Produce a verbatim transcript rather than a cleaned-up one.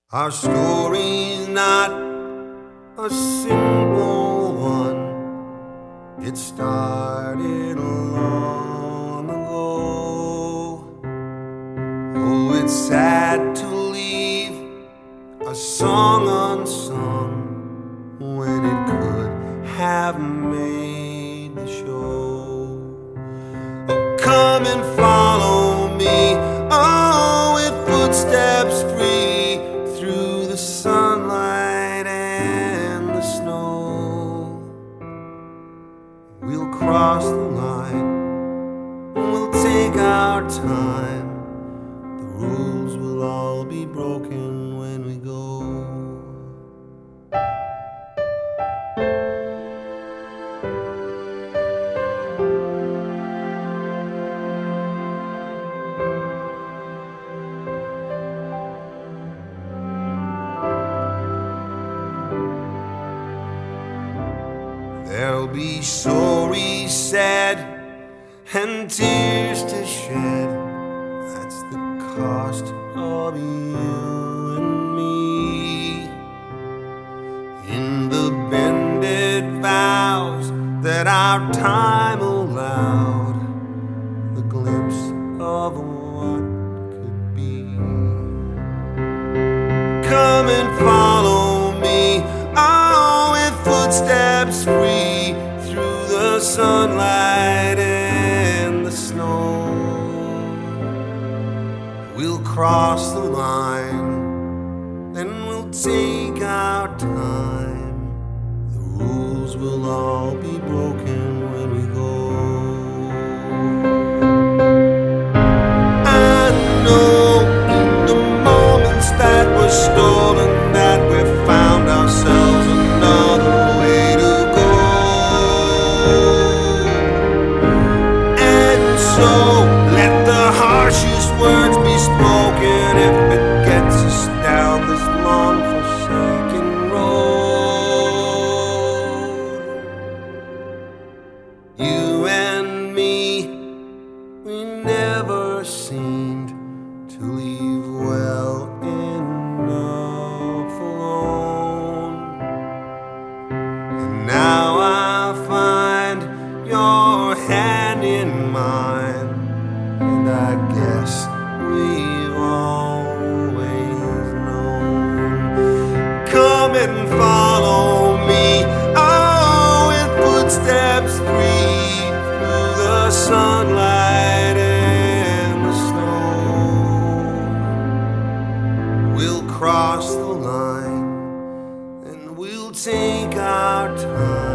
Our story's not a simple one. It started long ago. Oh, it's sad to leave a song unsung when it could have made the show. Oh, come and follow me, oh, with footsteps free through the sunlight and the snow. We'll cross the line, we'll take our time. The rules will all be broken when we go. There'll be stories said and tears to shed. That's the cost of you and me. In the bended vows that our time allowed, the glimpse of what could be. Come and follow me, oh, with footsteps free through the sunlight and the snow. We'll cross the line, then we'll take our time. The rules will all be broken when we go. I know in the moments that were stolen that we found ourselves another way to go. And so let the harshest words be spoken if it gets us down this long forsaken road. You and me, we never seemed to leave well enough alone. And now I find your hand in mine, and I guess we've always known. Come and follow me, oh, with footsteps free through the sunlight and the snow. We'll cross the line and we'll take our time.